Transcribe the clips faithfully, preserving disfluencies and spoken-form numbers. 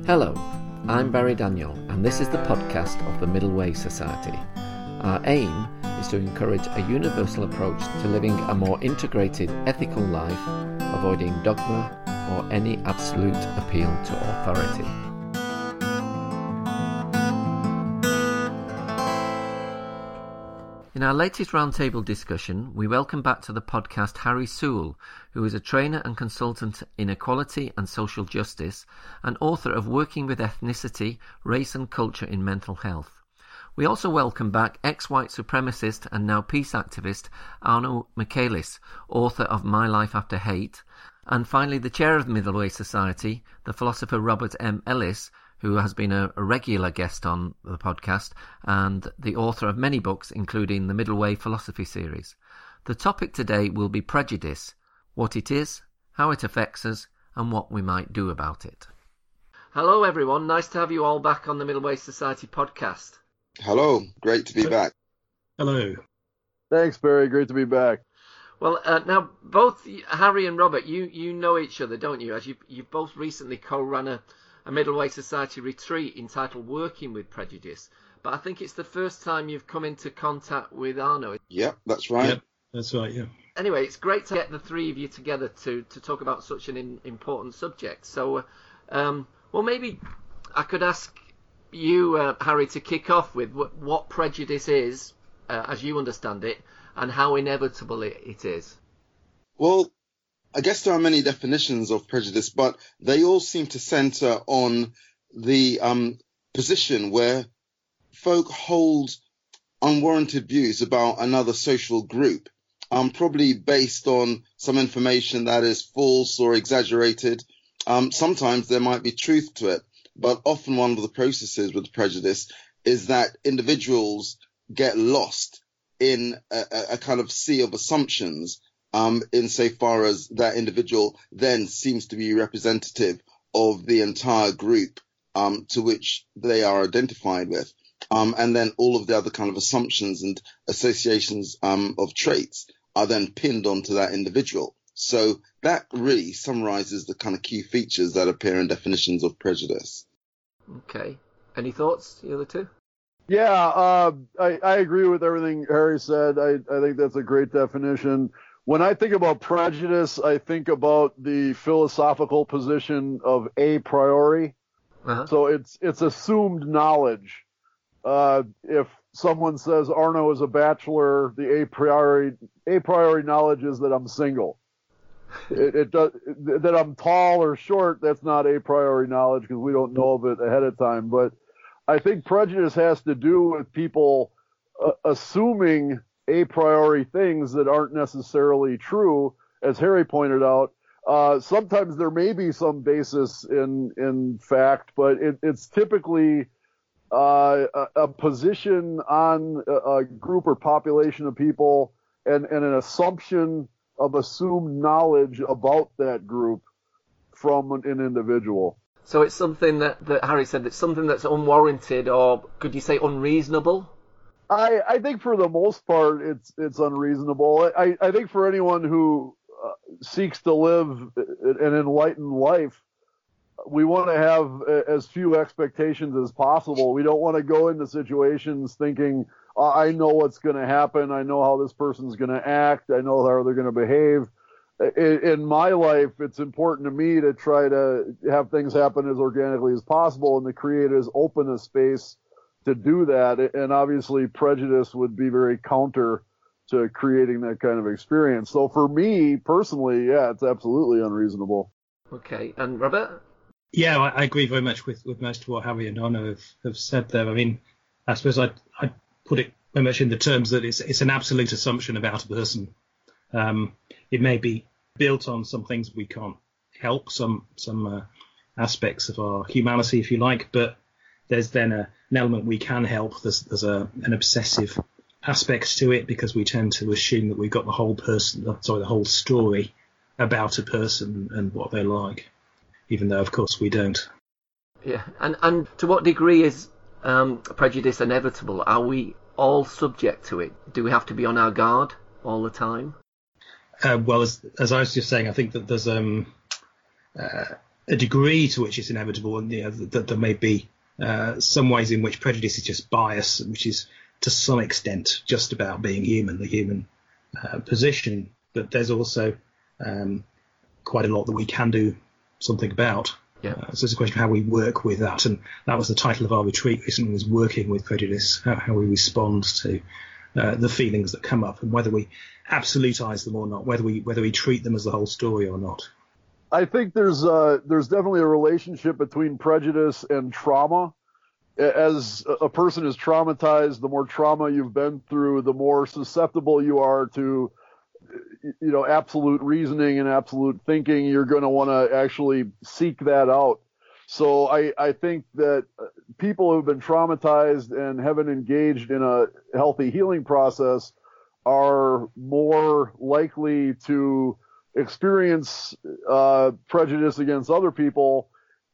Hello, I'm Barry Daniel, and this is the podcast of the Middle Way Society. Our aim is to encourage a universal approach to living a more integrated ethical life, avoiding dogma or any absolute appeal to authority. In our latest roundtable discussion, we welcome back to the podcast Harry Sewell, who is a trainer and consultant in equality and social justice and author of Working with Ethnicity, Race and Culture in Mental Health. We also welcome back ex-white supremacist and now peace activist Arno Michaelis, author of My Life After Hate, and finally the chair of the Middle Way Society, the philosopher Robert M. Ellis, who has been a, a regular guest on the podcast and the author of many books, including the Middle Way Philosophy series. The topic today will be prejudice, what it is, how it affects us, and what we might do about it. Hello, everyone. Nice to have you all back on the Middle Way Society podcast. Hello. Great to be back. Hello. Thanks, Barry. Great to be back. Well, uh, now, both Harry and Robert, you, you know each other, don't you? As you've, you've both recently co-run a a Middle Way Society retreat entitled Working with Prejudice. But I think it's the first time you've come into contact with Arno. Yep, that's right. Yep, that's right, yeah. Anyway, it's great to get the three of you together to, to talk about such an in, important subject. So, uh, um, well, maybe I could ask you, uh, Harry, to kick off with what, what prejudice is, uh, as you understand it, and how inevitable it, it is. Well, I guess there are many definitions of prejudice, but they all seem to center on the um, position where folk hold unwarranted views about another social group, um, probably based on some information that is false or exaggerated. Um, sometimes there might be truth to it, but often one of the processes with prejudice is that individuals get lost in a, a kind of sea of assumptions, Um, insofar as that individual then seems to be representative of the entire group um, to which they are identified with. Um, and then all of the other kind of assumptions and associations um, of traits are then pinned onto that individual. So that really summarizes the kind of key features that appear in definitions of prejudice. Okay. Any thoughts, the other two? Yeah, uh, I, I agree with everything Harry said. I, I think that's a great definition. When I think about prejudice, I think about the philosophical position of a priori. Uh-huh. So it's it's assumed knowledge. Uh, if someone says Arno is a bachelor, the a priori a priori knowledge is that I'm single. it, it does that I'm tall or short. That's not a priori knowledge because we don't know of it ahead of time. But I think prejudice has to do with people uh, assuming a priori things that aren't necessarily true, as Harry pointed out. Uh, sometimes there may be some basis in in fact, but it, it's typically uh, a, a position on a, a group or population of people and, and an assumption of assumed knowledge about that group from an, an individual. So it's something that, that Harry said, it's something that's unwarranted, or could you say unreasonable? I, I think for the most part, it's it's unreasonable. I, I think for anyone who uh, seeks to live an enlightened life, we want to have as few expectations as possible. We don't want to go into situations thinking, oh, I know what's going to happen. I know how this person's going to act. I know how they're going to behave. In, in my life, it's important to me to try to have things happen as organically as possible and to create as open a space to do that, and obviously prejudice would be very counter to creating that kind of experience. So for me personally, yeah, it's absolutely unreasonable. Okay, and Robert? Yeah, I, I agree very much with, with most of what Harry and Arno have, have said there. I mean, I suppose I'd, I'd put it very much in the terms that it's, it's an absolute assumption about a person. Um, it may be built on some things we can't help, some some uh, aspects of our humanity, if you like, but there's then a, an element we can help. There's, there's a, an obsessive aspect to it because we tend to assume that we've got the whole person, sorry, the whole story about a person and what they're like, even though, of course, we don't. Yeah, and, and to what degree is um, prejudice inevitable? Are we all subject to it? Do we have to be on our guard all the time? Uh, well, as, as I was just saying, I think that there's um, uh, a degree to which it's inevitable, and you know, that there may be uh, some ways in which prejudice is just bias, which is to some extent just about being human, the human uh, position. But there's also um, quite a lot that we can do something about. Yeah. Uh, so it's a question of how we work with that, and that was the title of our retreat recently, was working with prejudice, how, how we respond to uh, the feelings that come up, and whether we absolutize them or not, whether we whether we treat them as the whole story or not. I think there's uh, there's definitely a relationship between prejudice and trauma. As a person is traumatized, the more trauma you've been through, the more susceptible you are to, you know, absolute reasoning and absolute thinking. You're going to want to actually seek that out. So I, I think that people who've been traumatized and haven't engaged in a healthy healing process are more likely to experience uh, prejudice against other people.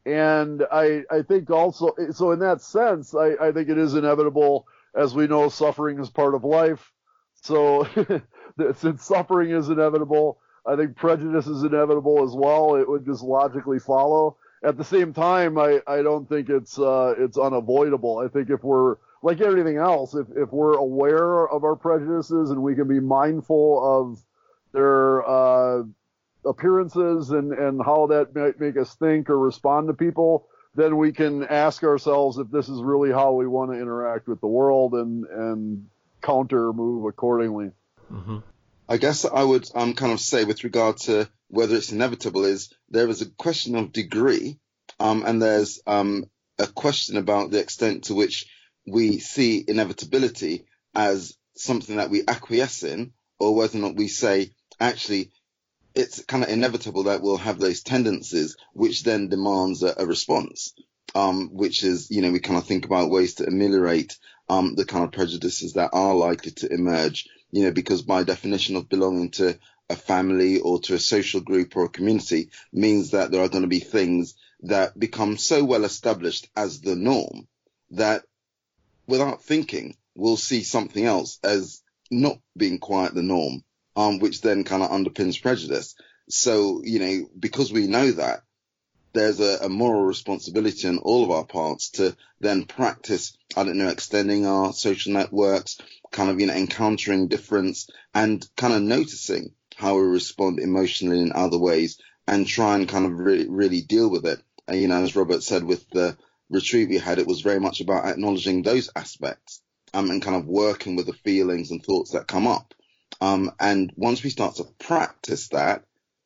And I, I think also, so in that sense, I, I think it is inevitable. As we know, suffering is part of life. So since suffering is inevitable, I think prejudice is inevitable as well. It would just logically follow. At the same time, I, I don't think it's uh, it's unavoidable. I think if we're, like everything else, if, if we're aware of our prejudices and we can be mindful of their uh, appearances and, and how that might make us think or respond to people, then we can ask ourselves if this is really how we want to interact with the world and, and counter move accordingly. Mm-hmm. I guess I would um, kind of say with regard to whether it's inevitable is there is a question of degree um, and there's um, a question about the extent to which we see inevitability as something that we acquiesce in, or whether or not we say, actually, it's kind of inevitable that we'll have those tendencies, which then demands a, a response, um, which is, you know, we kind of think about ways to ameliorate um, the kind of prejudices that are likely to emerge, you know, because by definition of belonging to a family or to a social group or a community means that there are going to be things that become so well established as the norm that without thinking, we'll see something else as not being quite the norm, um, which then kind of underpins prejudice. So, you know, because we know that, there's a, a moral responsibility on all of our parts to then practice, I don't know, extending our social networks, kind of, you know, encountering difference and kind of noticing how we respond emotionally in other ways and try and kind of really, really deal with it. And, you know, as Robert said, with the retreat we had, it was very much about acknowledging those aspects um, and kind of working with the feelings and thoughts that come up. Um, and once we start to practice that,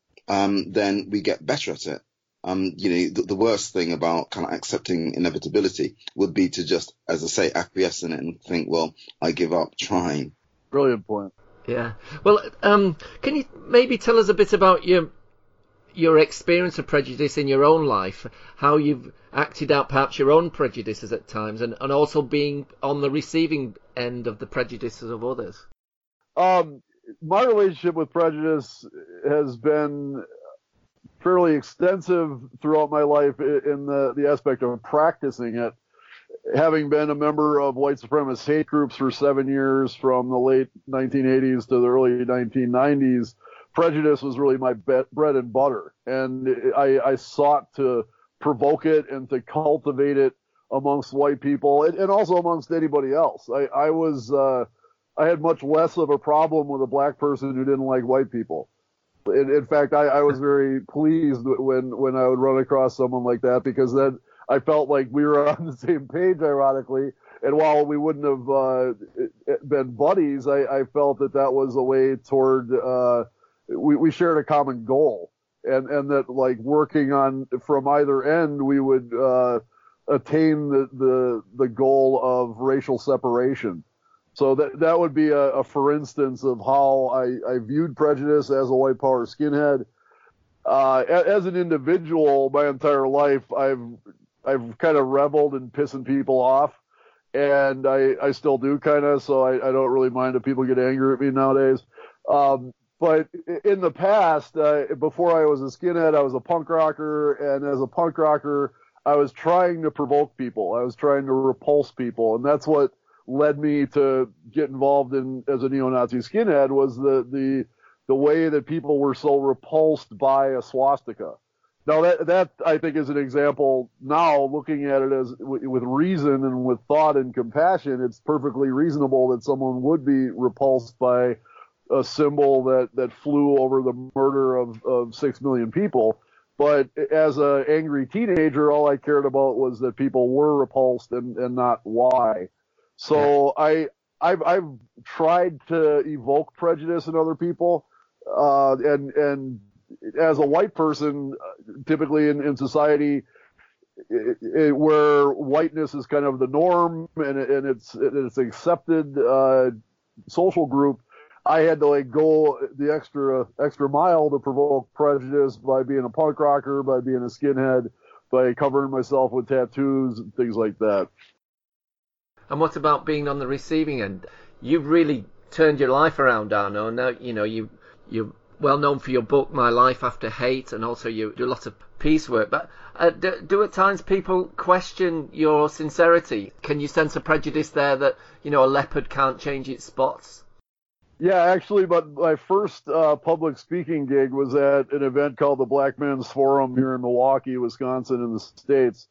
um, then we get better at it. Um, you know, the, the worst thing about kind of accepting inevitability would be to just, as I say, acquiesce in it and think, well, I give up trying. Brilliant point. Yeah. Well, um, can you maybe tell us a bit about your your experience of prejudice in your own life, how you've acted out perhaps your own prejudices at times, and, and also being on the receiving end of the prejudices of others? Um, my relationship with prejudice has been fairly extensive throughout my life in the, the aspect of practicing it. Having been a member of white supremacist hate groups for seven years from the late nineteen eighties to the early nineteen nineties, prejudice was really my be- bread and butter. And I, I sought to provoke it and to cultivate it amongst white people and, and also amongst anybody else. I, I was, uh, I had much less of a problem with a black person who didn't like white people. In, in fact, I, I was very pleased when, when I would run across someone like that, because then I felt like we were on the same page, ironically. And while we wouldn't have uh, been buddies, I, I felt that that was a way toward, uh, we, we shared a common goal. And, and that, like, working on from either end, we would uh, attain the, the, the goal of racial separation. So that that would be a, a for instance of how I, I viewed prejudice as a white power skinhead. Uh, as an individual, my entire life, I've I've kind of reveled in pissing people off, and I, I still do kind of. So I, I don't really mind if people get angry at me nowadays. Um, but in the past, uh, before I was a skinhead, I was a punk rocker, and as a punk rocker, I was trying to provoke people. I was trying to repulse people, and that's what led me to get involved in as a neo-Nazi skinhead, was the, the, the way that people were so repulsed by a swastika. Now that that I think is an example. Now looking at it as with reason and with thought and compassion, it's perfectly reasonable that someone would be repulsed by a symbol that, that flew over the murder of, of six million people. But as an angry teenager, all I cared about was that people were repulsed and, and not why. So yeah. I I've I've tried to evoke prejudice in other people, uh, and and. As a white person, typically in, in society, it, it, where whiteness is kind of the norm and, it, and it's it's accepted uh, social group, I had to like go the extra extra mile to provoke prejudice by being a punk rocker, by being a skinhead, by covering myself with tattoos and things like that. And what about being on the receiving end? You've really turned your life around, Arno. Now you know you you. well known for your book, My Life After Hate, and also you do lots of peace work. But uh, do, do at times people question your sincerity? Can you sense a prejudice there that, you know, a leopard can't change its spots? Yeah, actually, but my first uh, public speaking gig was at an event called the Black Men's Forum here in Milwaukee, Wisconsin, in the States.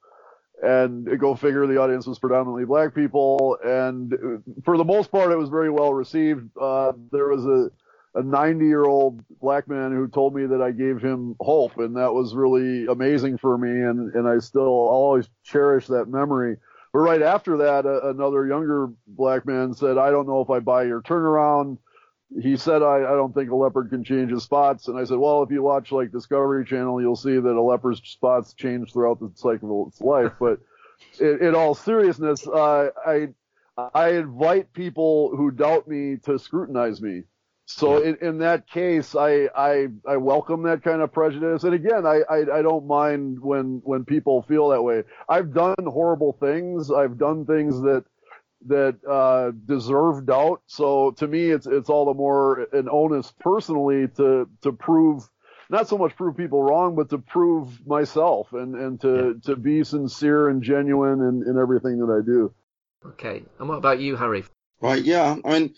And go figure, the audience was predominantly black people. And for the most part, it was very well received. Uh, there was a a ninety-year-old black man who told me that I gave him hope, and that was really amazing for me, and, and I still I'll always cherish that memory. But right after that, a, another younger black man said, I don't know if I buy your turnaround. He said, I, I don't think a leopard can change his spots. And I said, well, if you watch like Discovery Channel, you'll see that a leopard's spots change throughout the cycle of its life. But in, in all seriousness, uh, I I invite people who doubt me to scrutinize me. So in, in that case, I, I I welcome that kind of prejudice. And again, I, I, I don't mind when when people feel that way. I've done horrible things. I've done things that that uh, deserve doubt. So to me, it's it's all the more an onus personally to to prove, not so much prove people wrong, but to prove myself and, and to, to be sincere and genuine in, in everything that I do. Okay. And what about you, Harry? Right. Yeah. I mean,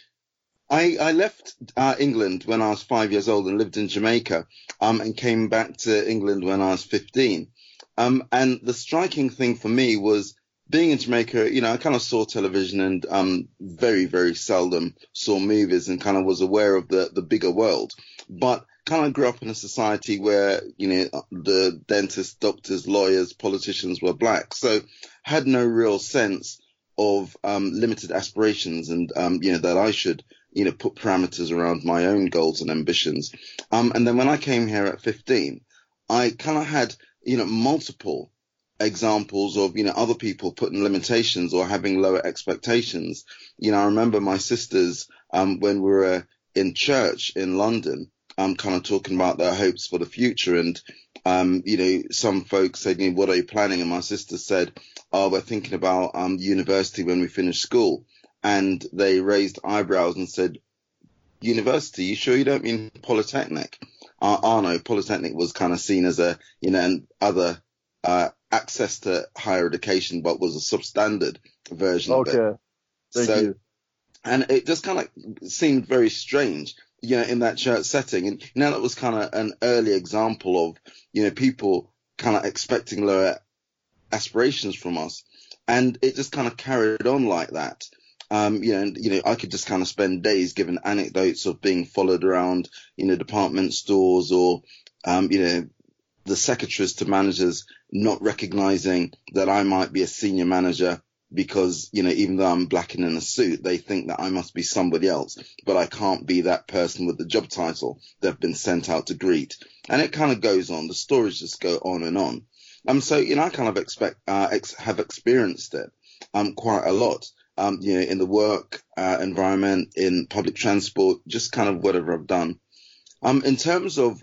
I, I left uh, England when I was five years old and lived in Jamaica, um, and came back to England when I was fifteen. Um, and the striking thing for me was being in Jamaica, you know, I kind of saw television and um, very, very seldom saw movies and kind of was aware of the, the bigger world. But kind of grew up in a society where, you know, the dentists, doctors, lawyers, politicians were black. So had no real sense of um, limited aspirations and, um, you know, that I should you know, put parameters around my own goals and ambitions. Um, and then when I came here at fifteen, I kind of had, you know, multiple examples of, you know, other people putting limitations or having lower expectations. You know, I remember my sisters, um, when we were in church in London, um, kind of talking about their hopes for the future. And, um, you know, some folks said, you know, what are you planning? And my sister said, oh, we're thinking about, um, university when we finish school. And they raised eyebrows and said, university, you sure you don't mean polytechnic? Uh, Arno, polytechnic was kind of seen as a, you know, and other uh, access to higher education, but was a substandard version okay. of it. Thank so, you. And it just kind of seemed very strange, you know, in that church setting. And you know, that was kind of an early example of, you know, people kind of expecting lower aspirations from us. And it just kind of carried on like that. Um, you know, and, you know, I could just kind of spend days giving anecdotes of being followed around, you know, department stores or, um, you know, the secretaries to managers not recognizing that I might be a senior manager because, you know, even though I'm black and in a suit, they think that I must be somebody else, but I can't be that person with the job title they've been sent out to greet. And it kind of goes on. The stories just go on and on. Um, so, you know, I kind of expect, uh, ex- have experienced it, um, quite a lot. Um, you know, in the work uh, environment, in public transport, just kind of whatever I've done. Um, in terms of,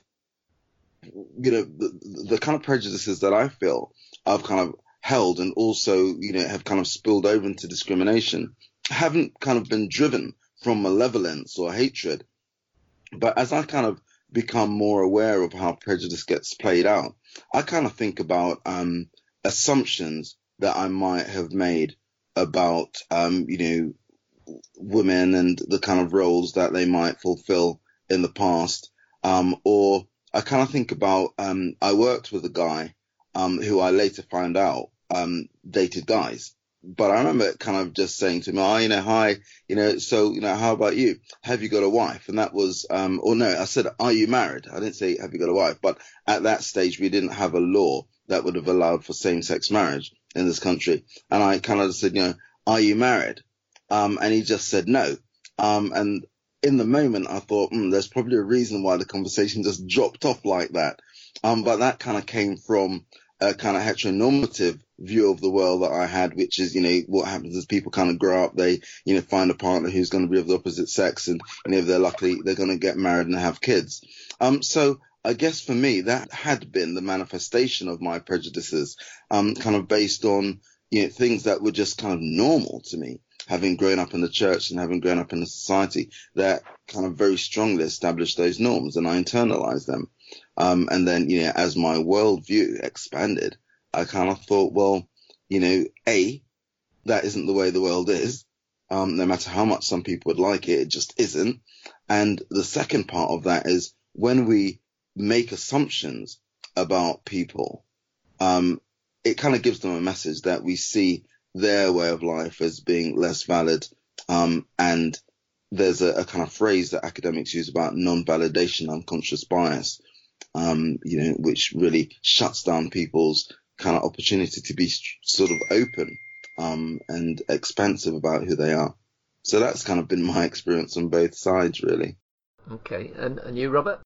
you know, the, the kind of prejudices that I feel I've kind of held and also, you know, have kind of spilled over into discrimination, haven't kind of been driven from malevolence or hatred. But as I kind of become more aware of how prejudice gets played out, I kind of think about um, assumptions that I might have made about, um, you know, women and the kind of roles that they might fulfill in the past, um, or I kind of think about, um, I worked with a guy um, who I later found out um, dated guys. But I remember kind of just saying to him, oh, you know, hi, you know, so, you know, how about you? Have you got a wife? And that was, um, or no, I said, are you married? I didn't say, have you got a wife? But at that stage, we didn't have a law that would have allowed for same-sex marriage in this country. And I kind of said, you know, are you married? Um, and he just said no. Um, and in the moment, I thought, hmm, there's probably a reason why the conversation just dropped off like that. Um, but that kind of came from a kind of heteronormative view of the world that I had, which is, you know, what happens is people kind of grow up, they, you know, find a partner who's going to be of the opposite sex, and, you know, if they're lucky, they're going to get married and have kids. Um, so I guess for me, that had been the manifestation of my prejudices, um, kind of based on, you know, things that were just kind of normal to me, having grown up in the church and having grown up in a society that kind of very strongly established those norms, and I internalized them. Um, and then, you know, as my worldview expanded, I kind of thought, well, you know, A, that isn't the way the world is. Um, no matter how much some people would like it, it just isn't. And the second part of that is when we make assumptions about people, um, it kind of gives them a message that we see their way of life as being less valid. Um, and there's a, a kind of phrase that academics use about non-validation, unconscious bias, um, you know, which really shuts down people's kind of opportunity to be sort of open, um, and expansive about who they are. So that's kind of been my experience on both sides, really. Okay. And, and you, Robert?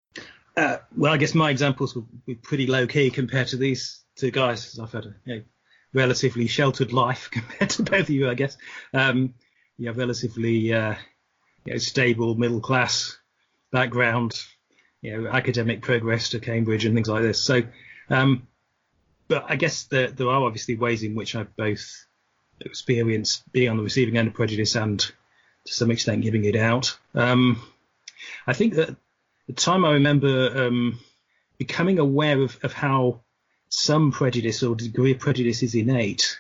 Uh, well, I guess my examples would be pretty low key compared to these two guys, because I've had a you know, relatively sheltered life compared to both of you, I guess. Um, you have relatively uh, you know, stable middle class background, you know, academic progress to Cambridge and things like this. So, um, but I guess there, there are obviously ways in which I've both experienced being on the receiving end of prejudice and to some extent giving it out. Um, I think that the time I remember um, becoming aware of, of how some prejudice or degree of prejudice is innate.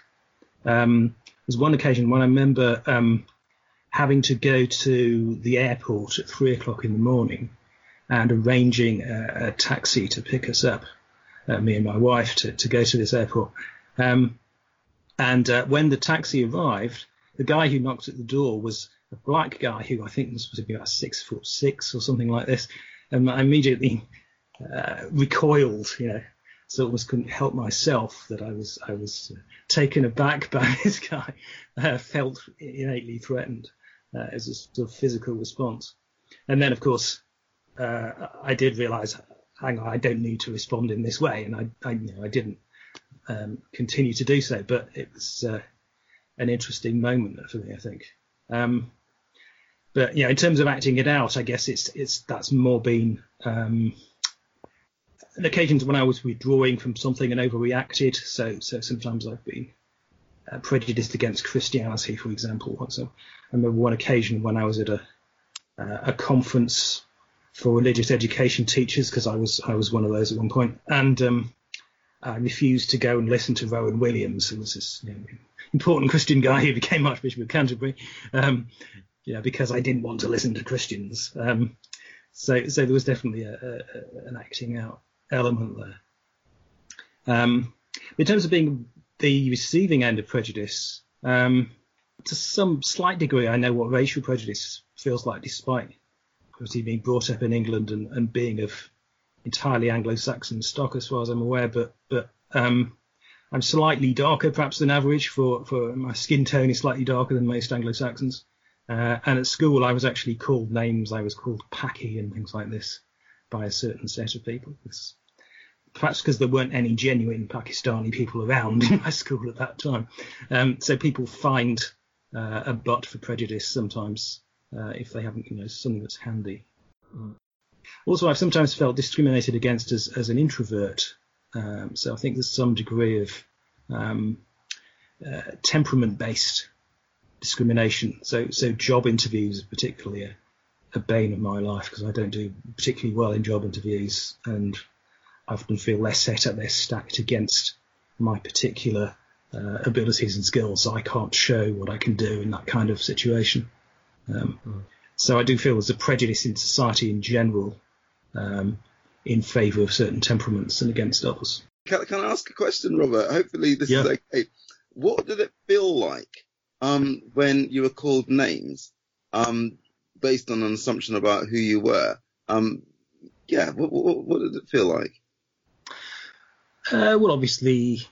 Um, there's one occasion when I remember um, having to go to the airport at three o'clock in the morning and arranging a, a taxi to pick us up, uh, me and my wife, to, to go to this airport. Um, and uh, when the taxi arrived, the guy who knocked at the door was a black guy who I think was supposed to be about six foot six or something like this. And I immediately uh, recoiled, you know, so almost couldn't help myself that I was I was uh, taken aback by this guy, uh, felt innately threatened uh, as a sort of physical response. And then, of course, uh, I did realise, hang on, I don't need to respond in this way, and I, I you know, I didn't um, continue to do so. But it was uh, an interesting moment for me, I think. Um, but you know, in terms of acting it out, I guess it's it's that's more been um, an occasions when I was withdrawing from something and overreacted. So so sometimes I've been uh, prejudiced against Christianity, for example. So I remember one occasion when I was at a uh, a conference for religious education teachers, because I was I was one of those at one point, and um, I refused to go and listen to Rowan Williams, who was this you know, important Christian guy who became Archbishop of Canterbury, um, you know, because I didn't want to listen to Christians. Um, so so there was definitely a, a, an acting out element there. Um, in terms of being the receiving end of prejudice, um, to some slight degree, I know what racial prejudice feels like, despite obviously being brought up in England and, and being of entirely Anglo-Saxon stock, as far as I'm aware. But but um, I'm slightly darker, perhaps, than average. For, for my skin tone is slightly darker than most Anglo-Saxons. Uh, and at school, I was actually called names. I was called Paki and things like this by a certain set of people. It's, perhaps because there weren't any genuine Pakistani people around in my school at that time. Um, so people find uh, a butt for prejudice sometimes uh, if they haven't, you know, something that's handy. Mm. Also, I've sometimes felt discriminated against as, as an introvert. Um, so I think there's some degree of um, uh, temperament-based discrimination. So, so job interviews are particularly a, a bane of my life, because I don't do particularly well in job interviews, and I often feel less set up, they're stacked against my particular uh, abilities and skills. So I can't show what I can do in that kind of situation. Um, mm. So I do feel there's a prejudice in society in general um, in favour of certain temperaments and against others. Can, can I ask a question, Robert? Hopefully this yeah. is okay. What did it feel like um, when you were called names um, based on an assumption about who you were? Um, yeah, what, what, what did it feel like? Uh, well, obviously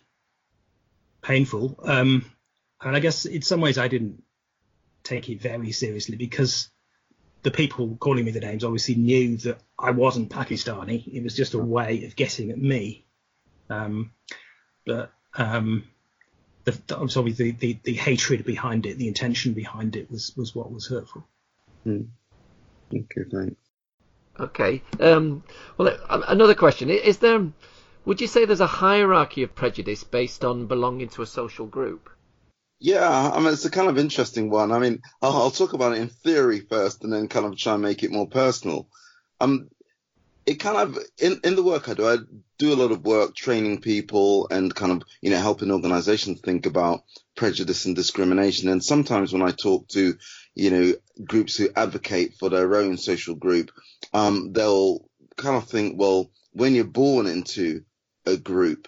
painful. Um, and I guess in some ways I didn't take it very seriously because the people calling me the names obviously knew that I wasn't Pakistani. It was just a way of getting at me. Um, but um, the, the, obviously the, the, the hatred behind it, the intention behind it was, was what was hurtful. Hmm. Okay, thanks. Okay. Um, well, another question. Is there, would you say there's a hierarchy of prejudice based on belonging to a social group? Yeah, I mean, it's a kind of interesting one. I mean, I'll, I'll talk about it in theory first and then kind of try and make it more personal. Um, it kind of, in, in the work I do, I do a lot of work training people and kind of, you know, helping organizations think about prejudice and discrimination. And sometimes when I talk to, you know, groups who advocate for their own social group, um, they'll kind of think, well, when you're born into a group,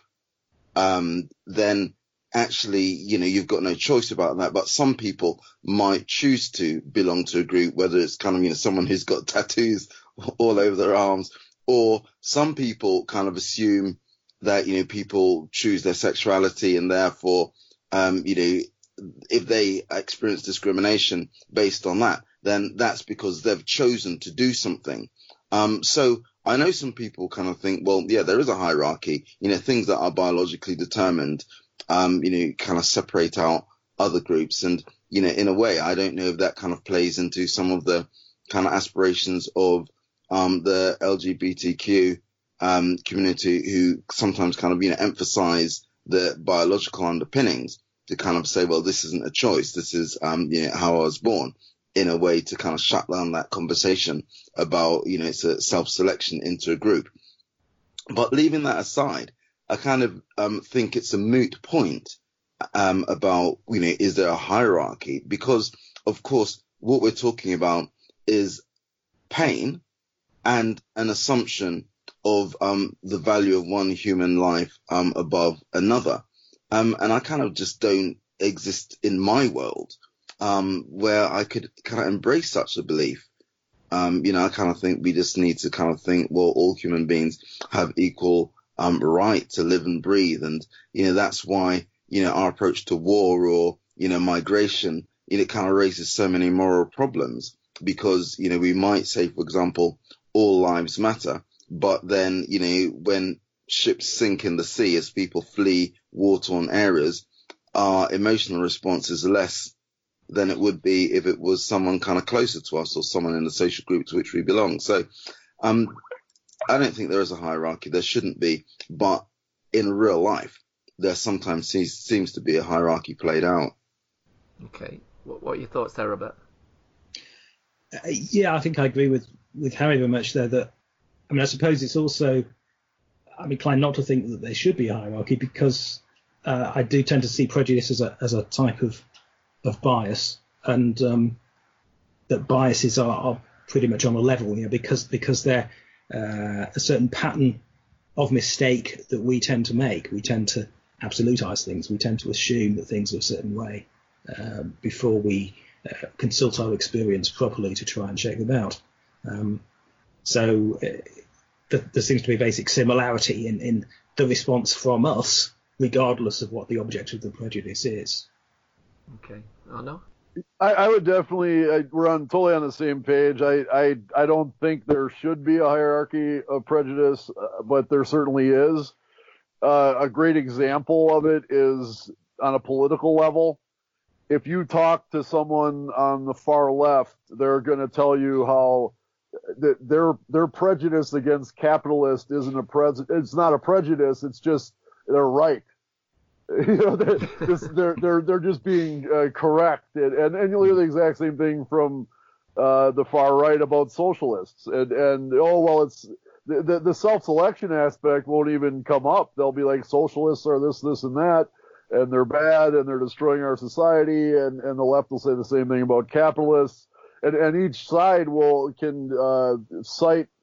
um, then actually, you know, you've got no choice about that. But some people might choose to belong to a group, whether it's kind of, you know, someone who's got tattoos all over their arms, or some people kind of assume that, you know, people choose their sexuality and therefore, um, you know, if they experience discrimination based on that, then that's because they've chosen to do something. Um, so I know some people kind of think, well, yeah, there is a hierarchy, you know, things that are biologically determined, um, you know, kind of separate out other groups. And, you know, in a way, I don't know if that kind of plays into some of the kind of aspirations of um, the L G B T Q um, community, who sometimes kind of, you know, emphasize the biological underpinnings to kind of say, well, this isn't a choice. This is, um, you know, how I was born, in a way to kind of shut down that conversation about, you know, it's a self-selection into a group. But leaving that aside, I kind of um, think it's a moot point um, about, you know, is there a hierarchy? Because, of course, what we're talking about is pain and an assumption of um, the value of one human life um, above another. Um, and I kind of just don't exist in my world um, where I could kind of embrace such a belief. Um, you know, I kind of think we just need to kind of think, well, all human beings have equal um, right to live and breathe. And, you know, that's why, you know, our approach to war or, you know, migration, you know, kind of raises so many moral problems because, you know, we might say, for example, all lives matter. But then, you know, when ships sink in the sea as people flee war-torn areas, our emotional response is less than it would be if it was someone kind of closer to us or someone in the social group to which we belong. So um, I don't think there is a hierarchy. There shouldn't be. But in real life, there sometimes seems, seems to be a hierarchy played out. Okay. What, what are your thoughts there, Robert? Uh, yeah, I think I agree with, with Harry very much there that, I mean, I suppose it's also, I'm inclined not to think that there should be a hierarchy because uh, I do tend to see prejudice as a, as a type of of bias, and um, that biases are, are pretty much on a level, you know, because because they're uh, a certain pattern of mistake that we tend to make. We tend to absolutize things. We tend to assume that things are a certain way uh, before we uh, consult our experience properly to try and check them out. Um, so uh, th- there seems to be a basic similarity in, in the response from us, regardless of what the object of the prejudice is. Okay. Oh no. I, I would definitely. I, we're on totally on the same page. I, I I don't think there should be a hierarchy of prejudice, uh, but there certainly is. Uh, a great example of it is on a political level. If you talk to someone on the far left, they're going to tell you how th- their their prejudice against capitalists isn't a pres. It's not a prejudice. It's just they're right. You know, they're, just, they're they're they're just being uh, corrected, and and you'll hear the exact same thing from uh, the far right about socialists, and and oh well, it's the the, the self-selection aspect won't even come up. They'll be like socialists are this this and that, and they're bad and they're destroying our society, and and the left will say the same thing about capitalists, and and each side will can uh, cite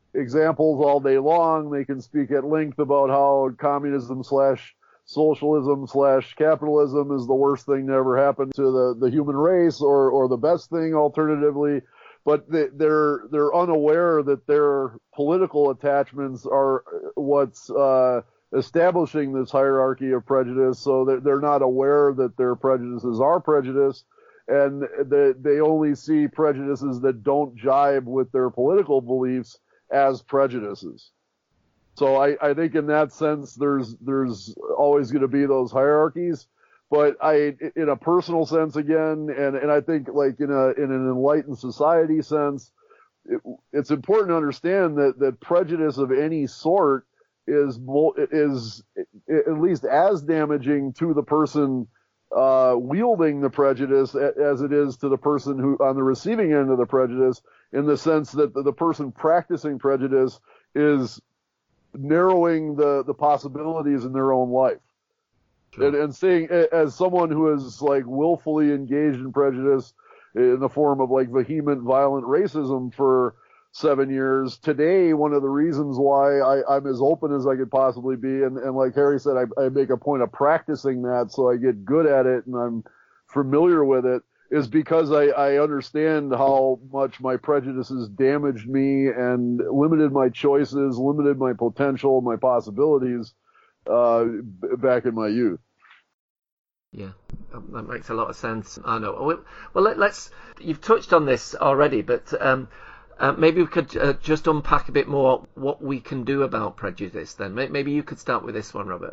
examples all day long. They can speak at length about how communism slash socialism slash capitalism is the worst thing to ever happen to the, the human race, or, or the best thing alternatively. But they, they're they're unaware that their political attachments are what's uh, establishing this hierarchy of prejudice. So they're, they're not aware that their prejudices are prejudice, and they, they only see prejudices that don't jibe with their political beliefs as prejudices. So I, I think in that sense, there's there's always going to be those hierarchies. But I, in a personal sense, again, and, and I think like in a in an enlightened society sense, it, it's important to understand that, that prejudice of any sort is is at least as damaging to the person uh, wielding the prejudice as it is to the person who on the receiving end of the prejudice, in the sense that the, the person practicing prejudice is narrowing the, the possibilities in their own life. Sure. And, and saying, as someone who is like willfully engaged in prejudice in the form of like vehement, violent racism for seven years, today, one of the reasons why I, I'm as open as I could possibly be, and, and like Harry said, I, I make a point of practicing that so I get good at it and I'm familiar with it, is because I, I understand how much my prejudices damaged me and limited my choices, limited my potential, my possibilities uh, back in my youth. Yeah, that makes a lot of sense. I know. Well, let, let's. You've touched on this already, but um, uh, maybe we could uh, just unpack a bit more what we can do about prejudice. Then maybe you could start with this one, Robert.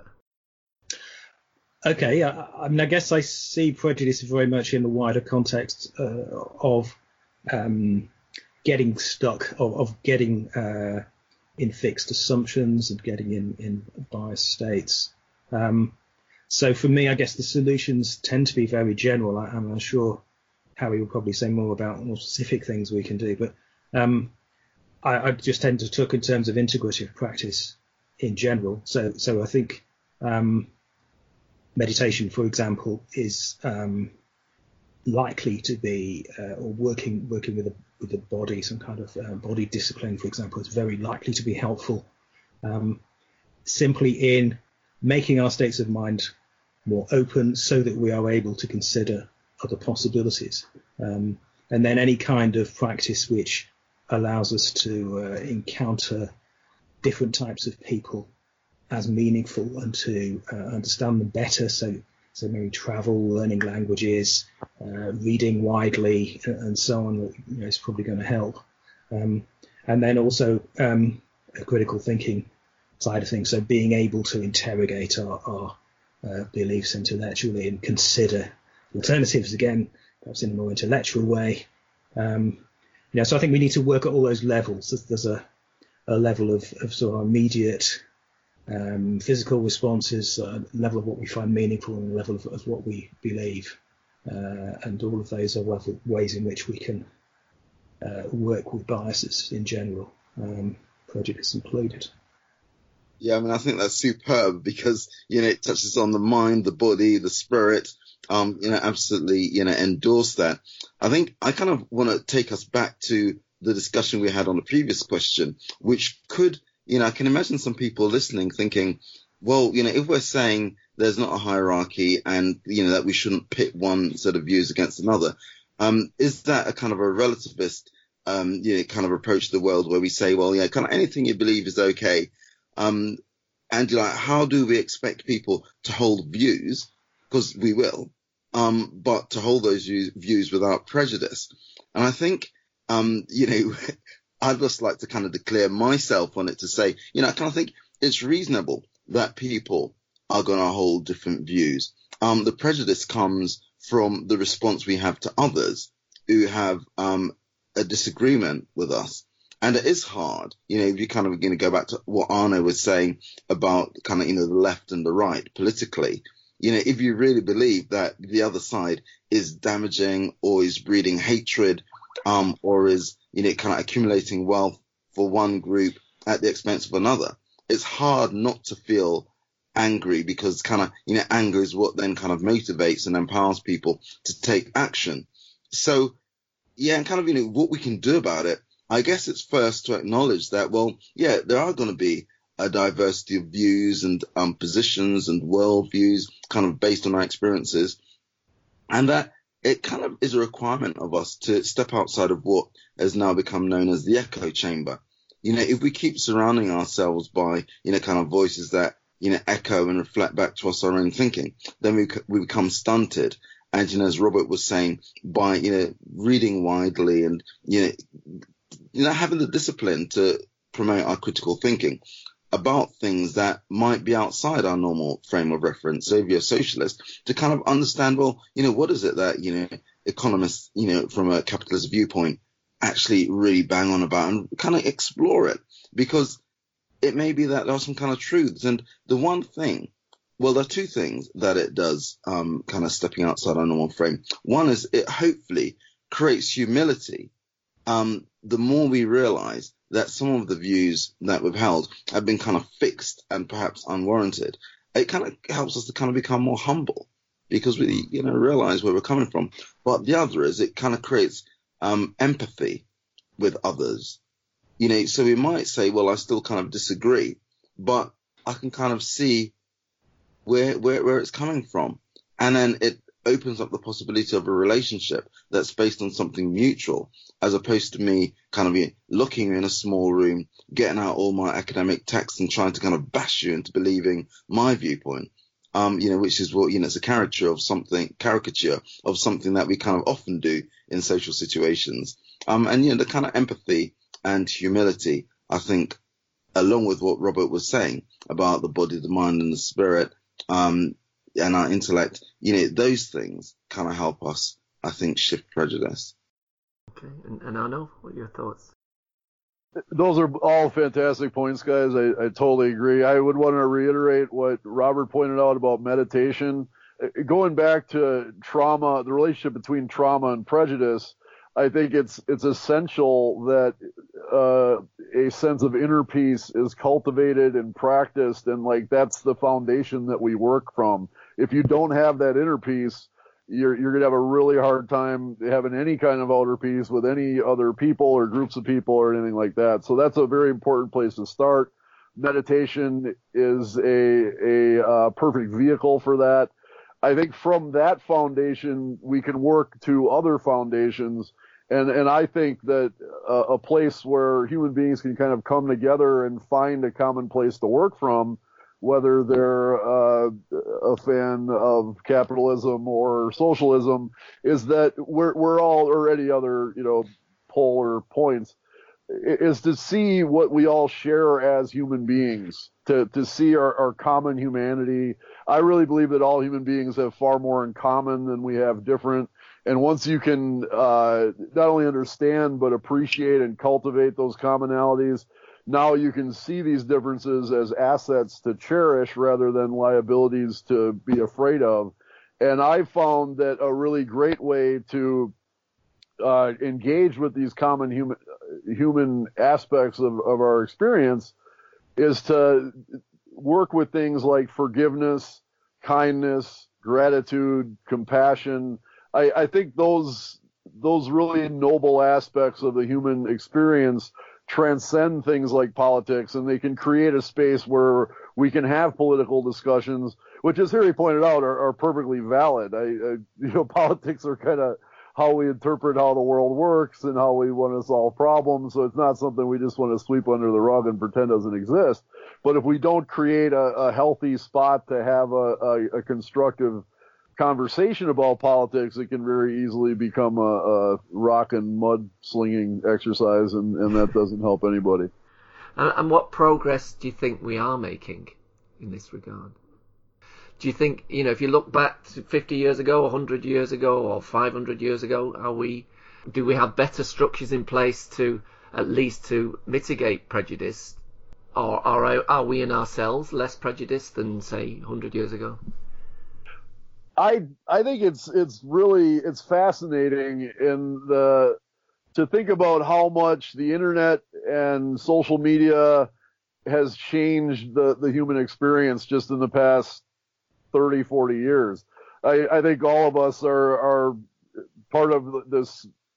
Okay, I, I mean, I guess I see prejudice very much in the wider context uh, of um, getting stuck, of, of getting uh, in fixed assumptions and getting in, in biased states. Um, so for me, I guess the solutions tend to be very general. I, I'm sure Harry will probably say more about more specific things we can do, but um, I, I just tend to talk in terms of integrative practice in general. So, so I think um, meditation, for example, is um, likely to be, uh, or working working with a with the body, some kind of uh, body discipline, for example, is very likely to be helpful. Um, simply in making our states of mind more open, so that we are able to consider other possibilities, um, and then any kind of practice which allows us to uh, encounter different types of people as meaningful and to uh, understand them better. So, so maybe travel, learning languages, uh, reading widely, and so on. You know, is probably going to help. Um, and then also um, a critical thinking side of things. So being able to interrogate our, our uh, beliefs intellectually and consider alternatives again, perhaps in a more intellectual way. Um, you know, so I think we need to work at all those levels. There's, there's a, a level of, of sort of immediate Um, physical responses, uh, level of what we find meaningful, and the level of, of what we believe, uh, and all of those are level, ways in which we can uh, work with biases in general, um, prejudice included. Yeah, I mean, I think that's superb because, you know, it touches on the mind, the body, the spirit. Um, you know, absolutely, you know, endorse that. I think I kind of want to take us back to the discussion we had on the previous question, which could, you know, I can imagine some people listening thinking, well, you know, if we're saying there's not a hierarchy and, you know, that we shouldn't pit one set of views against another, um, is that a kind of a relativist, um, you know, kind of approach to the world where we say, well, yeah, kind of anything you believe is okay. Um, and you're like, how do we expect people to hold views? Because we will, um, but to hold those views, views without prejudice. And I think, um, you know, I'd just like to kind of declare myself on it to say, you know, I kind of think it's reasonable that people are going to hold different views. Um, the prejudice comes from the response we have to others who have um, a disagreement with us. And it is hard, you know, if you kind of going to go back to what Arno was saying about kind of, you know, the left and the right politically, you know, if you really believe that the other side is damaging or is breeding hatred, um, or is, you know, kind of accumulating wealth for one group at the expense of another, it's hard not to feel angry because kind of, you know, anger is what then kind of motivates and empowers people to take action. So, yeah, and kind of, you know, what we can do about it I guess it's first to acknowledge that, well, yeah, there are going to be a diversity of views and um, positions and worldviews kind of based on our experiences, and that it kind of is a requirement of us to step outside of what has now become known as the echo chamber. You know, if we keep surrounding ourselves by, you know, kind of voices that, you know, echo and reflect back to us our own thinking, then we we become stunted. And, you know, as Robert was saying, by, you know, reading widely and, you know, you know, having the discipline to promote our critical thinking about things that might be outside our normal frame of reference. So if you're a socialist, to kind of understand, well, you know, what is it that, you know, economists, you know, from a capitalist viewpoint actually really bang on about, and kind of explore it, because it may be that there are some kind of truths. And the one thing, well, there are two things that it does, um, kind of stepping outside our normal frame. One is it hopefully creates humility. Um, the more we realize that some of the views that we've held have been kind of fixed and perhaps unwarranted, it kind of helps us to kind of become more humble, because we, you know, realize where we're coming from. But the other is it kind of creates um, empathy with others. You know, so we might say, well, I still kind of disagree, but I can kind of see where where, where it's coming from. And then it opens up the possibility of a relationship that's based on something mutual, as opposed to me kind of looking in a small room, getting out all my academic texts and trying to kind of bash you into believing my viewpoint. Um, you know, which is what, you know, it's a caricature of something, caricature of something that we kind of often do in social situations. Um, and, you know, the kind of empathy and humility, I think, along with what Robert was saying about the body, the mind and the spirit, um, and our intellect, you know, those things kind of help us, I think, shift prejudice. Okay, and, and Arno, what are your thoughts? Those are all fantastic points, guys. I, I totally agree. I would want to reiterate what Robert pointed out about meditation. Going back to trauma, the relationship between trauma and prejudice, I think it's it's essential that uh, a sense of inner peace is cultivated and practiced, and like that's the foundation that we work from. If you don't have that inner peace, you're you're gonna have a really hard time having any kind of outer peace with any other people or groups of people or anything like that. So that's a very important place to start. Meditation is a a uh, perfect vehicle for that. I think from that foundation we can work to other foundations, and and I think that a, a place where human beings can kind of come together and find a common place to work from, whether they're uh, a fan of capitalism or socialism, is that we're we're all, or any other, you know, polar points, is to see what we all share as human beings, to to see our, our common humanity. I really believe that all human beings have far more in common than we have different. And once you can uh, not only understand but appreciate and cultivate those commonalities, now you can see these differences as assets to cherish rather than liabilities to be afraid of. And I found that a really great way to uh, engage with these common human human aspects of, of our experience is to work with things like forgiveness, kindness, gratitude, compassion. I, I think those those really noble aspects of the human experience transcend things like politics, and they can create a space where we can have political discussions, which, as Harry pointed out, are, are perfectly valid. I, I, you know, politics are kind of how we interpret how the world works and how we want to solve problems. So it's not something we just want to sweep under the rug and pretend doesn't exist. But if we don't create a, a healthy spot to have a, a, a constructive conversation about politics, it can very easily become a, a rock and mud slinging exercise, and, and that doesn't help anybody. And, and what progress do you think we are making in this regard? Do you think, you know, if you look back to fifty years ago, one hundred years ago, or five hundred years ago, are we, do we have better structures in place to, at least to mitigate prejudice? Or are, are we in ourselves less prejudiced than, say, one hundred years ago? I I think it's it's really it's fascinating in the to think about how much the internet and social media has changed the, the human experience just in the past thirty, forty years. I, I think all of us are are part of this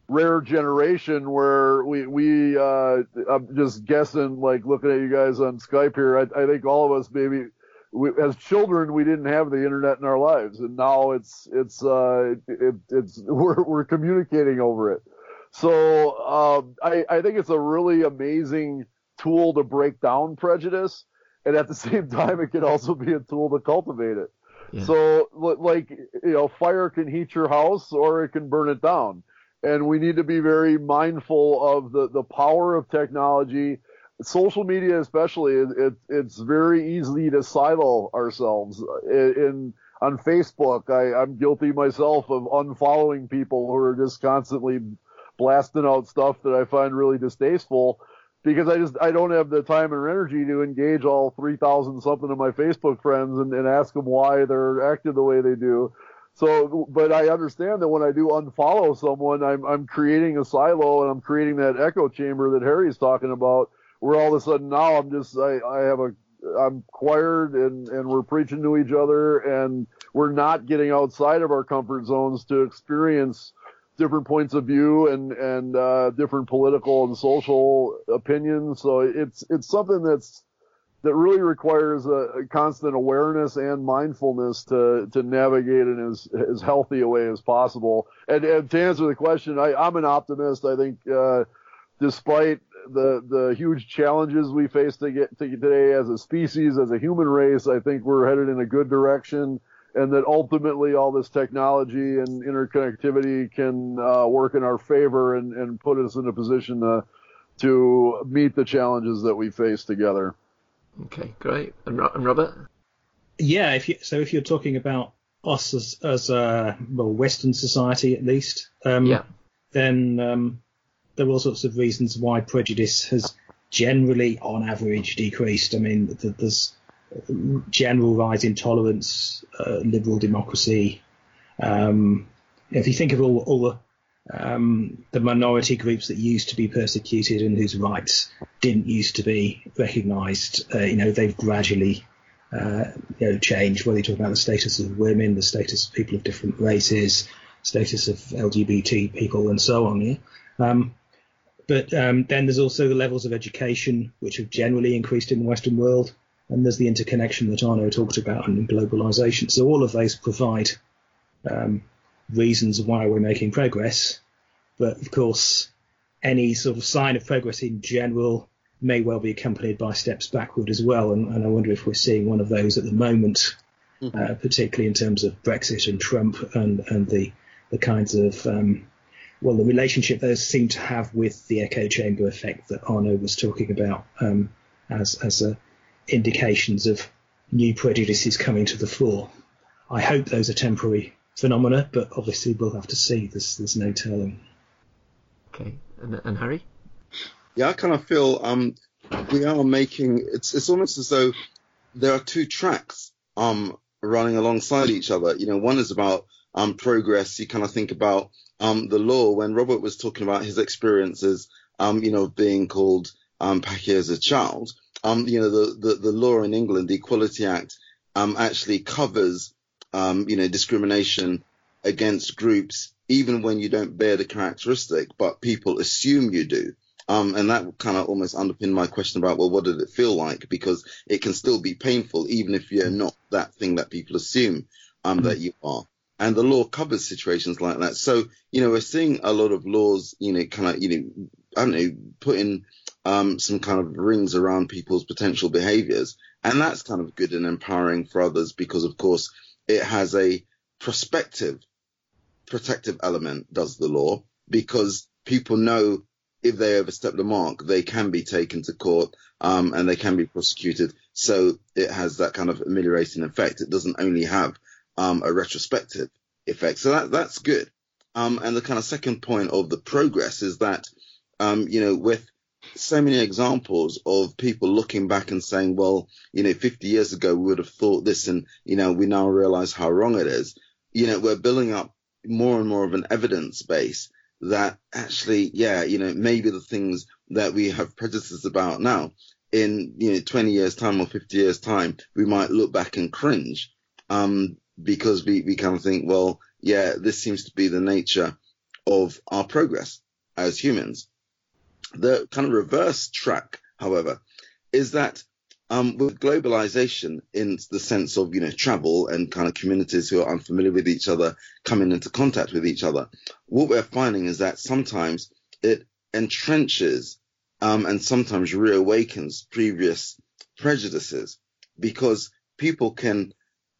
rare generation where we, we, uh, I'm just guessing, like looking at you guys on Skype here. I, I think all of us maybe, we, as children, we didn't have the internet in our lives, and now it's, it's, uh, it, it's, we're, we're communicating over it. So, um, I, I think it's a really amazing tool to break down prejudice. And at the same time, it can also be a tool to cultivate it. Yeah. So, like, you know, fire can heat your house or it can burn it down. And we need to be very mindful of the, the power of technology, social media especially. It, it, it's very easy to silo ourselves. In, in on Facebook, I, I'm guilty myself of unfollowing people who are just constantly blasting out stuff that I find really distasteful, because I just I don't have the time or energy to engage all three thousand something of my Facebook friends and, and ask them why they're acting the way they do. So, but I understand that when I do unfollow someone, I'm I'm creating a silo and I'm creating that echo chamber that Harry's talking about, where all of a sudden now I'm just I, I have a I'm quired and and we're preaching to each other, and we're not getting outside of our comfort zones to experience different points of view and and uh, different political and social opinions. So it's it's something that's that really requires a, a constant awareness and mindfulness to to navigate in as as healthy a way as possible. And, and to answer the question, I, I'm an optimist. I think uh, despite the the huge challenges we face to get to today as a species, as a human race, I think we're headed in a good direction, and that ultimately all this technology and interconnectivity can uh, work in our favor and, and put us in a position to to meet the challenges that we face together. Okay, great. And, and Robert? Yeah, if you, so if you're talking about us as, as a well, Western society at least, um, yeah. then um, there are all sorts of reasons why prejudice has generally, on average, decreased. I mean, there's general rise in tolerance, uh, liberal democracy. Um, if you think of all, all the Um, the minority groups that used to be persecuted and whose rights didn't used to be recognised, uh, you know, they've gradually, uh, you know, changed. Whether you talk about the status of women, the status of people of different races, status of L G B T people, and so on. Yeah? Um, but um, then there's also the levels of education which have generally increased in the Western world, and there's the interconnection that Arno talked about and globalisation. So all of those provide Um, reasons why we're making progress, but of course any sort of sign of progress in general may well be accompanied by steps backward as well, and, and I wonder if we're seeing one of those at the moment, mm-hmm. uh, particularly in terms of Brexit and Trump and, and the, the kinds of um, well the relationship those seem to have with the echo chamber effect that Arno was talking about, um, as, as uh, indications of new prejudices coming to the fore. I hope those are temporary phenomena, but obviously we'll have to see. There's, there's no telling. Okay, and, and Harry? Yeah, I kind of feel um, we are making it's it's almost as though there are two tracks um running alongside each other. You know, one is about um progress. You kind of think about um the law. When Robert was talking about his experiences, um, you know, being called um Paki as a child, um, you know, the the, the law in England, the Equality Act, um, actually covers Um, you know, discrimination against groups, even when you don't bear the characteristic, but people assume you do. Um, and that kind of almost underpinned my question about, well, what did it feel like? Because it can still be painful, even if you're not that thing that people assume um, mm-hmm. that you are. And the law covers situations like that. So, you know, we're seeing a lot of laws, you know, kind of, you know, I don't know, putting um, some kind of rings around people's potential behaviors. And that's kind of good and empowering for others because, of course, it has a prospective protective element, does the law, because people know if they overstep the mark, they can be taken to court um, and they can be prosecuted. So it has that kind of ameliorating effect. It doesn't only have um, a retrospective effect. So that that's good. Um, and the kind of second point of the progress is that, um, you know, with so many examples of people looking back and saying, well, you know, fifty years ago, we would have thought this and, you know, we now realize how wrong it is. You know, we're building up more and more of an evidence base that actually, yeah, you know, maybe the things that we have prejudices about now in, you know, twenty years time or fifty years time, we might look back and cringe um, because we, we kind of think, well, yeah, this seems to be the nature of our progress as humans. The kind of reverse track, however, is that um, with globalization, in the sense of, you know, travel and kind of communities who are unfamiliar with each other coming into contact with each other, what we're finding is that sometimes it entrenches um, and sometimes reawakens previous prejudices, because people can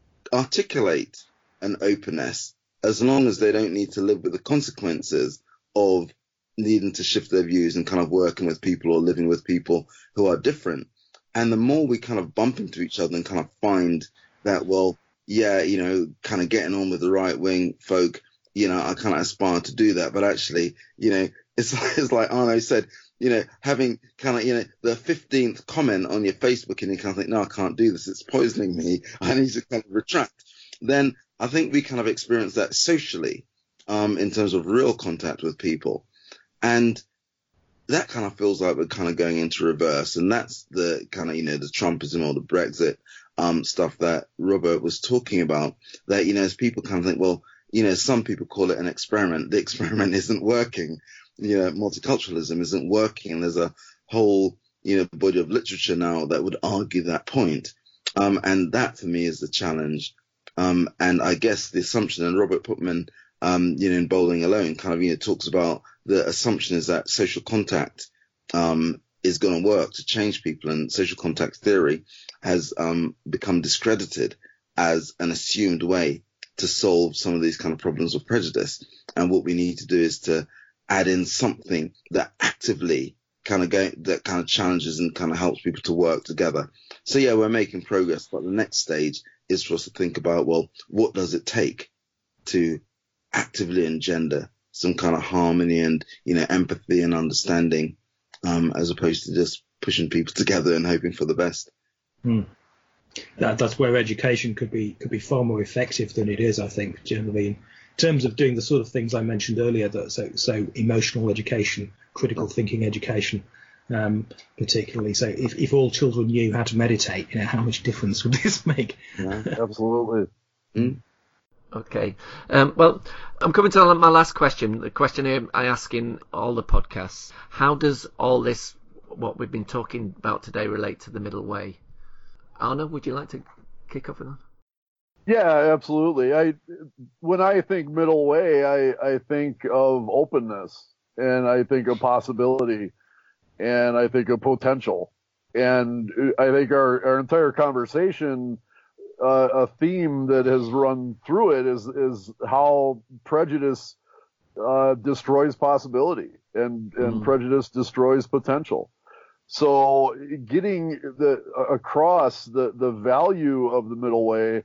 articulate an openness as long as they don't need to live with the consequences of needing to shift their views and kind of working with people or living with people who are different. And the more we kind of bump into each other and kind of find that, well, yeah, you know, kind of getting on with the right wing folk, you know, I kind of aspire to do that. But actually, you know, it's, it's like Arno said, you know, having kind of, you know, the fifteenth comment on your Facebook and you kind of think, no, I can't do this. It's poisoning me. I need to kind of retract. Then I think we kind of experience that socially, um, in terms of real contact with people. And that kind of feels like we're kind of going into reverse. And that's the kind of, you know, the Trumpism or the Brexit um, stuff that Robert was talking about, that, you know, as people kind of think, well, you know, some people call it an experiment. The experiment isn't working. You know, multiculturalism isn't working. And there's a whole, you know, body of literature now that would argue that point. Um, and that for me is the challenge. Um, and I guess the assumption, and Robert Putman, um, you know, in Bowling Alone kind of, you know, talks about the assumption is that social contact, um, is going to work to change people, and social contact theory has, um, become discredited as an assumed way to solve some of these kind of problems of prejudice. And what we need to do is to add in something that actively kind of go, that kind of challenges and kind of helps people to work together. So yeah, we're making progress, but the next stage is for us to think about, well, what does it take to actively engender some kind of harmony and, you know, empathy and understanding, um, as opposed to just pushing people together and hoping for the best. Hmm. That, that's where education could be could be far more effective than it is, I think, generally, in terms of doing the sort of things I mentioned earlier, that so so emotional education, critical thinking education, um, particularly. So if, if all children knew how to meditate, you know, how much difference would this make? Yeah, absolutely. Mm. Okay. Um, well, I'm coming to my last question, the question I ask in all the podcasts. How does all this, what we've been talking about today, relate to the middle way? Arno, would you like to kick off with that? Yeah, absolutely. I when I think middle way, I, I think of openness, and I think of possibility, and I think of potential. And I think our, our entire conversation, uh, a theme that has run through it is is how prejudice uh, destroys possibility, and, and mm. prejudice destroys potential. So getting the across the, the value of the middle way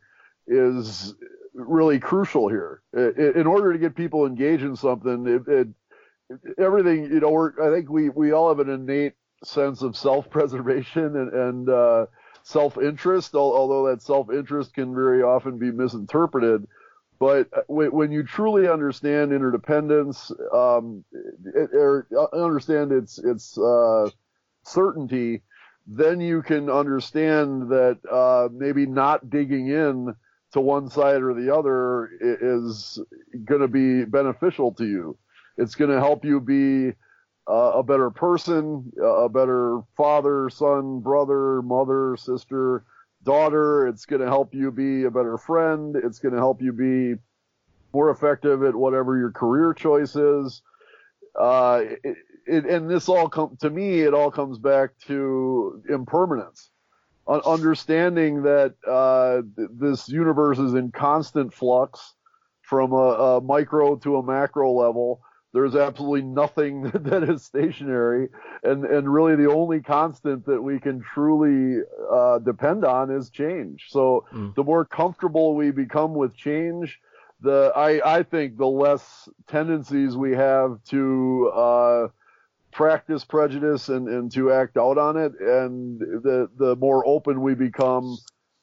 is really crucial here. In order to get people engaged in something, it, it, everything, you know, we're, I think we, we all have an innate sense of self-preservation and, and uh, self-interest, although that self-interest can very often be misinterpreted. But when you truly understand interdependence, um, or understand its its uh, certainty, then you can understand that uh, maybe not digging in to one side or the other is going to be beneficial to you. It's going to help you be uh, a better person, a better father, son, brother, mother, sister, daughter. It's going to help you be a better friend. It's going to help you be more effective at whatever your career choice is. Uh, it, it, and this all come to me, it all comes back to impermanence. Uh, understanding that uh, th- this universe is in constant flux from a, a micro to a macro level. There's absolutely nothing that is stationary, and, and really the only constant that we can truly uh, depend on is change. So mm. the more comfortable we become with change, the I, I think the less tendencies we have to uh, practice prejudice and, and to act out on it, and the the more open we become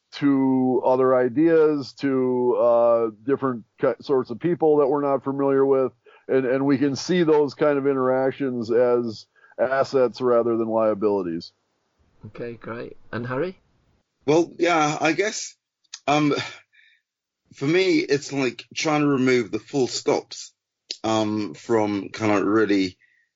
to other ideas, to uh, different sorts of people that we're not familiar with. And, and we can see those kind of interactions as assets rather than liabilities. Okay, great. And Harry? Well, yeah, I guess um, for me, it's like trying to remove the full stops um, from kind of really,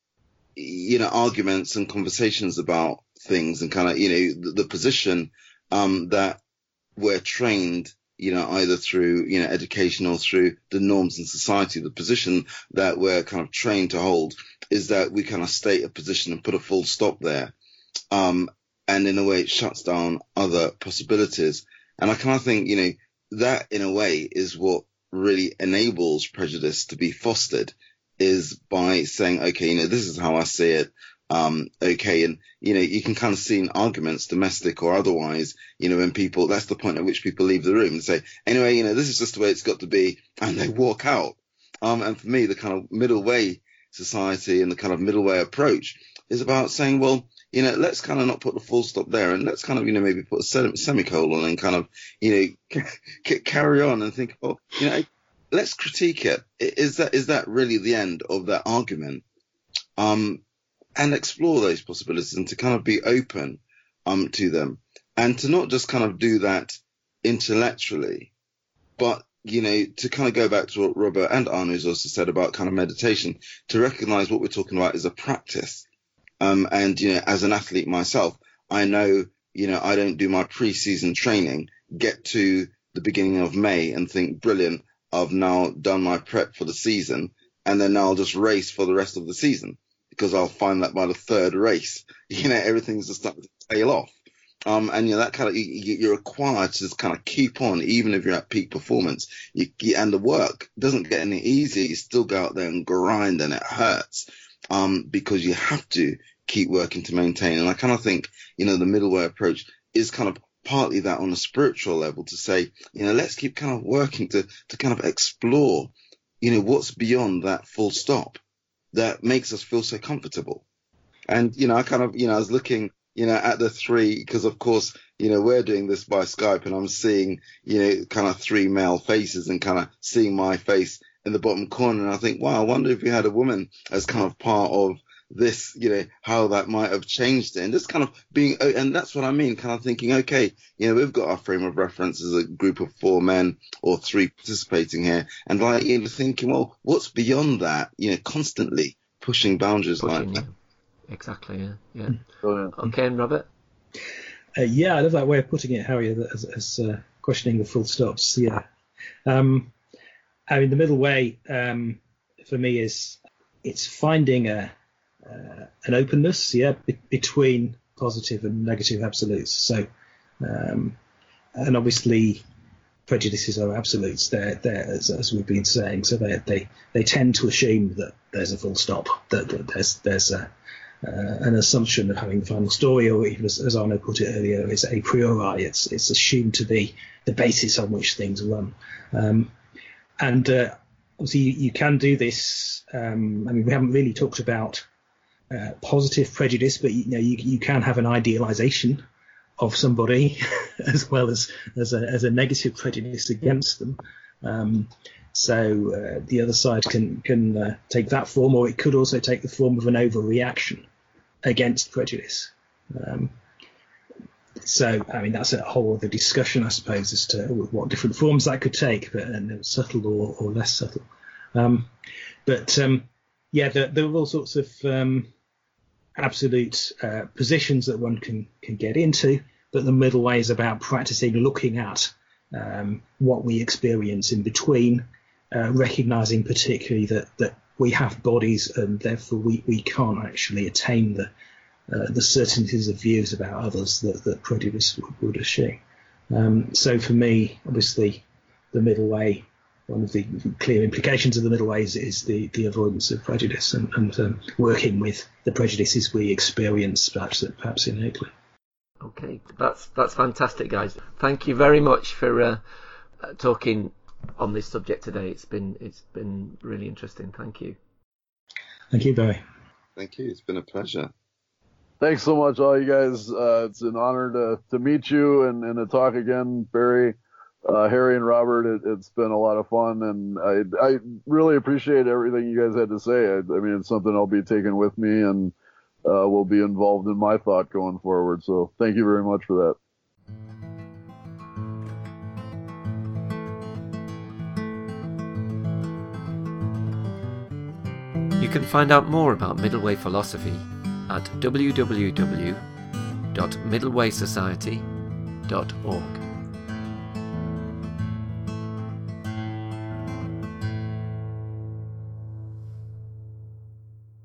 you know, arguments and conversations about things and kind of, you know, the, the position um, that we're trained, you know, either through, you know, education or through the norms in society. The position that we're kind of trained to hold is that we kind of state a position and put a full stop there. Um, and in a way, it shuts down other possibilities. And I kind of think, you know, that in a way is what really enables prejudice to be fostered, is by saying, okay, you know, this is how I see it. Um, okay. And, you know, you can kind of see in arguments, domestic or otherwise, you know, when people, that's the point at which people leave the room and say, anyway, you know, this is just the way it's got to be. And they walk out. Um, and for me, the kind of middle way society and the kind of middle way approach is about saying, well, you know, let's kind of not put the full stop there, and let's kind of, you know, maybe put a semicolon and kind of, you know, c- carry on and think, well, you know, let's critique it. Is that, is that really the end of that argument? Um, and explore those possibilities and to kind of be open, um, to them, and to not just kind of do that intellectually, but, you know, to kind of go back to what Robert and Arno's also said about kind of meditation, to recognize what we're talking about is a practice. Um, and, you know, as an athlete myself, I know, you know, I don't do my pre-season training, get to the beginning of May and think, brilliant, I've now done my prep for the season, and then now I'll just race for the rest of the season, because I'll find that by the third race, you know, everything's just starting to tail off. Um, and, you know, that kind of, you, you're required to just kind of keep on, even if you're at peak performance. You, you, and the work doesn't get any easier. You still go out there and grind, and it hurts. Um, because you have to keep working to maintain. And I kind of think, you know, the middle way approach is kind of partly that on a spiritual level, to say, you know, let's keep kind of working to, to kind of explore, you know, what's beyond that full stop that makes us feel so comfortable. And, you know, I kind of, you know, I was looking, you know, at the three, because of course, you know, we're doing this by Skype, and I'm seeing, you know, kind of three male faces and kind of seeing my face in the bottom corner, and I think, wow, I wonder if we had a woman as kind of part of this, you know, how that might have changed it, and just kind of being, and that's what I mean, kind of thinking, okay, you know, we've got our frame of reference as a group of four men or three participating here, and like, you know, thinking, well, what's beyond that, you know, constantly pushing boundaries Pushing, like that. yeah. Exactly, yeah. yeah. Oh, yeah. Okay, and Robert? Uh, yeah, I love that way of putting it, Harry, as, as uh, questioning the full stops, yeah. Um, I mean, the middle way um, for me is it's finding a uh, an openness, yeah, be- between positive and negative absolutes. So, um, and obviously, prejudices are absolutes. They're, they're as, as we've been saying. So they they they tend to assume that there's a full stop, that, that there's there's a uh, an assumption of having the final story, or even as, as Arno put it earlier, it's a priori. It's it's assumed to be the basis on which things run. Um, And uh, obviously, you, you can do this. Um, I mean, we haven't really talked about uh, positive prejudice, but you know, you, you can have an idealization of somebody as well as as a, as a negative prejudice against them. Um, so uh, the other side can can uh, take that form, or it could also take the form of an overreaction against prejudice. Um, So, I mean, that's a whole other discussion, I suppose, as to what different forms that could take, but and subtle or, or less subtle. Um, but, um, yeah, there, there are all sorts of um, absolute uh, positions that one can, can get into, but the middle way is about practicing looking at um, what we experience in between, uh, recognizing particularly that, that we have bodies and therefore we, we can't actually attain the Uh, the certainties of views about others that, that prejudice would, would assume. Um, so for me, obviously, the middle way, one of the clear implications of the middle way is, is the, the avoidance of prejudice and, and um, working with the prejudices we experience, perhaps perhaps innately. Okay, that's that's fantastic, guys. Thank you very much for uh, talking on this subject today. It's been it's been really interesting. Thank you. Thank you, Barry. Thank you. It's been a pleasure. Thanks so much, all you guys. Uh, it's an honor to, to meet you and, and to talk again, Barry, uh, Harry, and Robert. It, it's been a lot of fun, and I, I really appreciate everything you guys had to say. I, I mean, it's something I'll be taking with me and uh, will be involved in my thought going forward. So thank you very much for that. You can find out more about Middle Way philosophy at w w w dot middle way society dot org.